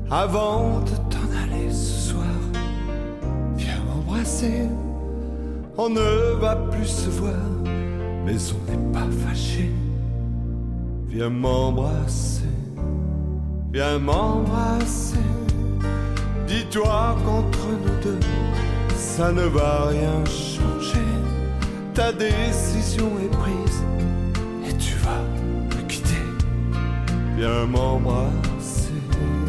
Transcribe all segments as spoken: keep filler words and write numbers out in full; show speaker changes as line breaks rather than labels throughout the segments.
avant de t'en aller ce soir. Viens m'embrasser, on ne va plus se voir, mais on n'est pas fâchés. Viens m'embrasser, viens m'embrasser. Dis-toi qu'entre nous deux, ça ne va rien changer. Ta décision est prise et tu vas me quitter. Viens m'embrasser.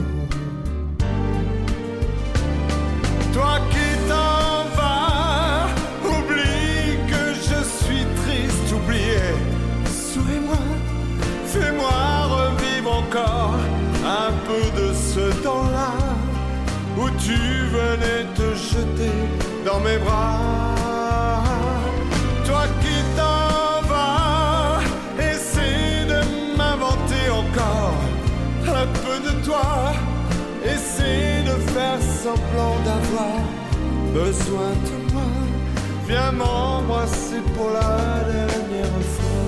Toi qui t'en vas, oublie que je suis triste, oubliez. Souris-moi, fais-moi revivre encore un peu de ce temps-là où tu venais te jeter dans mes bras. Toi qui t'en vas, essaie de m'inventer encore un peu de toi. Essaie de faire semblant d'avoir besoin de moi. Viens m'embrasser pour la dernière fois.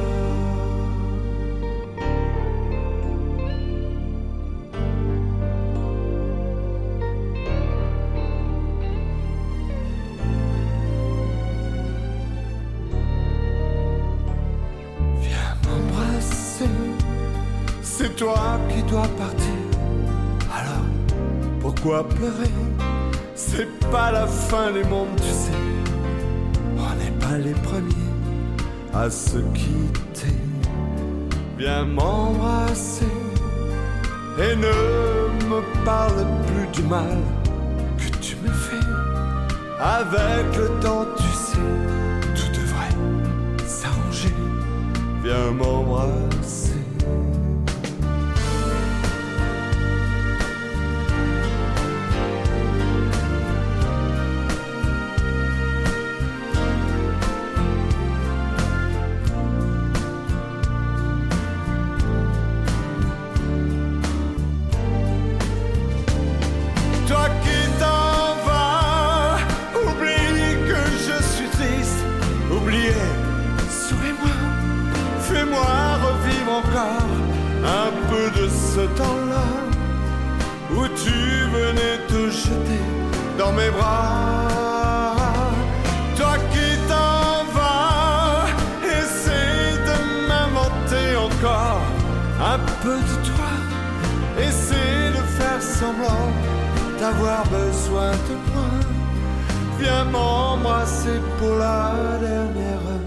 C'est toi qui dois partir, alors pourquoi pleurer? C'est pas la fin du monde, tu sais. On n'est pas les premiers à se quitter. Viens m'embrasser et ne me parle plus du mal que tu me fais. Avec le temps, tu sais, tout devrait s'arranger. Viens m'embrasser. Un peu de ce temps-là où tu venais te jeter dans mes bras. Toi qui t'en vas, essaie de m'inventer encore un peu de toi. Essaie de faire semblant d'avoir besoin de moi. Viens m'embrasser pour la dernière heure.